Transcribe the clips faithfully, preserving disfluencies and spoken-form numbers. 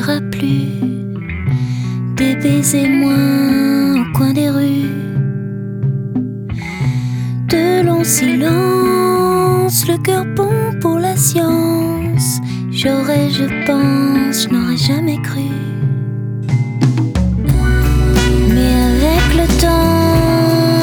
sera plus des baisers moins au coin des rues, de longs silences, le cœur bon pour la science. J'aurais, je pense, je n'aurais jamais cru. Mais avec le temps,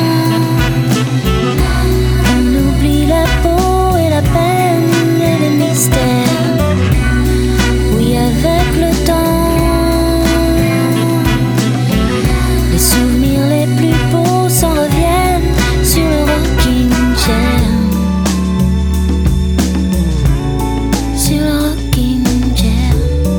on oublie la peau et la peine et les mystères. Oui, avec le temps, les souvenirs les plus beaux s'en reviennent sur le rocking chair. Sur le rocking chair.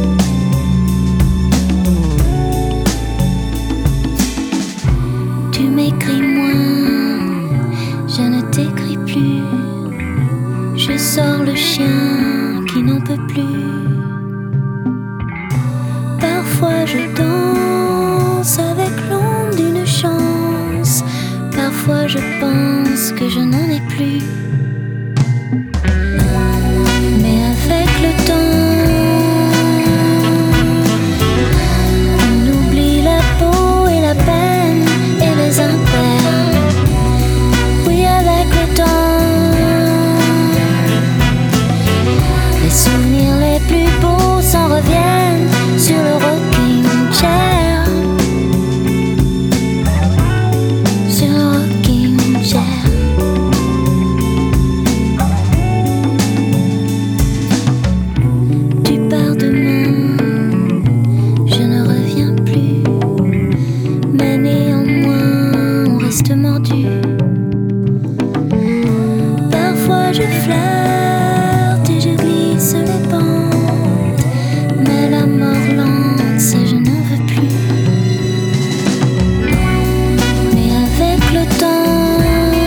Tu m'écris moins, je ne t'écris plus. Je sors le chien qui n'en peut plus. Parfois je danse avec l'ombre d'une chance. Parfois je pense que je n'en ai plus. Mais avec le temps, on oublie la peau et la peine et les impairs. Oui, avec le temps, les souvenirs les plus beaux s'en reviennent sur le rocking chair. Sur le rocking chair. Tu pars demain, je ne reviens plus. Mais néanmoins, on reste mordu. Parfois je flirte et je glisse les pentes. Mais la mort lente, ça je n'en veux plus. Mais avec le temps,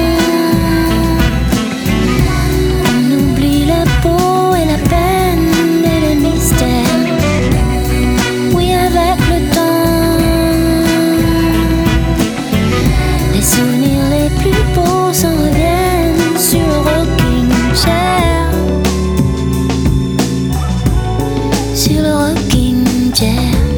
on oublie la peau et la peine et les mystères. Oui, avec le temps, les souvenirs les plus beaux s'en reviennent sur le rocking chair. Sur le rocking chair.